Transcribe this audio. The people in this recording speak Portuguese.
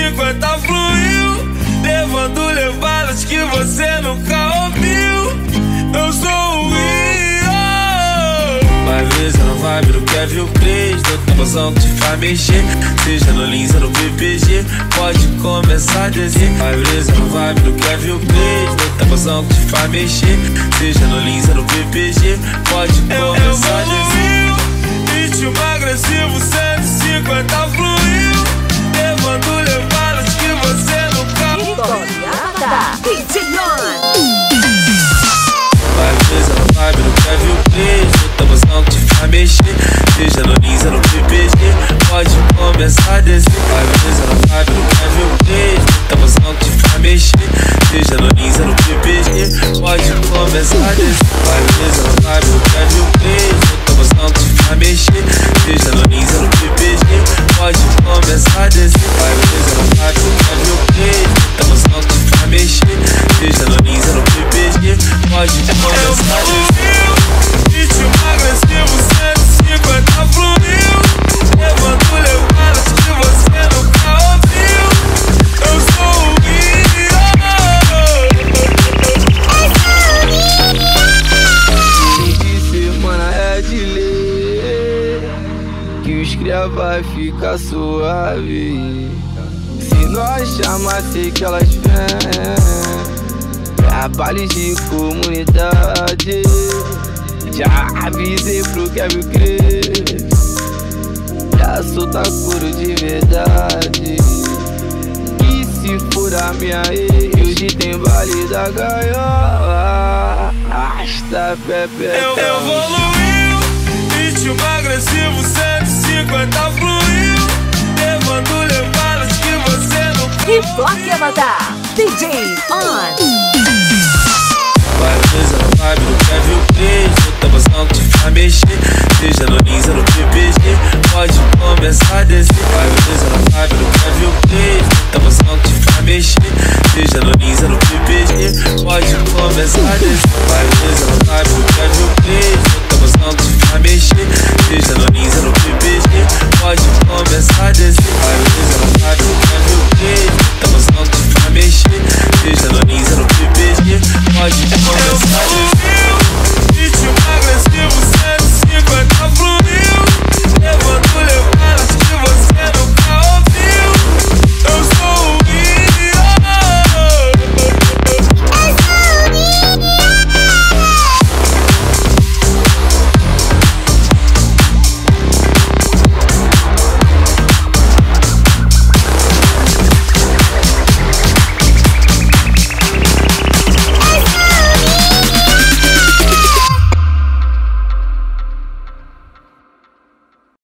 150 fluiu, levando levadas que você nunca ouviu. Eu sou o Rio. Vai vezes na vibe do Kevin Cres, do tabuzão que te faz mexer. Seja no Lins ou no PPG, pode começar a descer. Vai vezes na vibe do Kevin Cres, do tabuzão que te faz mexer. Seja no Lins ou no PPG, pode começar a descer. Ritmo agressivo, 150 fluiu, levando levadas que você nunca ouviu. Vai vezes na vibe do Kevin Cres, do tabuzão que te faz mexer. Seja no Lins ou no PPG, pode começar a descer. Vai vezes na vibe do Kevin Cres, do tabuzão que te faz mexer. Seja no Lins ou no PPG, pode começar a descer. Vai vezes na vibe do Kevin Cres, do tabuzão que te faz mexer. Seja no Lins ou no PPG, pode começar a descer. Vai vezes na vibe do Kevin Cres, do tabuzão que te faz mexer. Seja no Lins ou no PPG, pode começar a descer. Ritmo agressivo, 150 fluiu, levando levadas que você nunca ouviu. Eu sou o Rio. Fim de semana é de lei, que os cria vai ficar suave. Se nós chamar, sei que elas vêm. É baile de comunidade. Já avisei pro Kevin Cres, já solta couro de verdade. E se for a minha ex, hoje tem baile da gaiola. Arrasta pé. Eu evoluiu, ritmo agressivo, 150 fluiu, levando levadas que você nunca. E Bloque a matar, DJ On. Vai vezes na vibe do Kevin Cres, do tabuzão que te faz mexer. Seja no Lins ou no PPG, pode começar a descer. Vai vezes na vibe do Kevin Cres, do tabuzão que te faz mexer. Seja no Lins ou no PPG, pode começar a descer.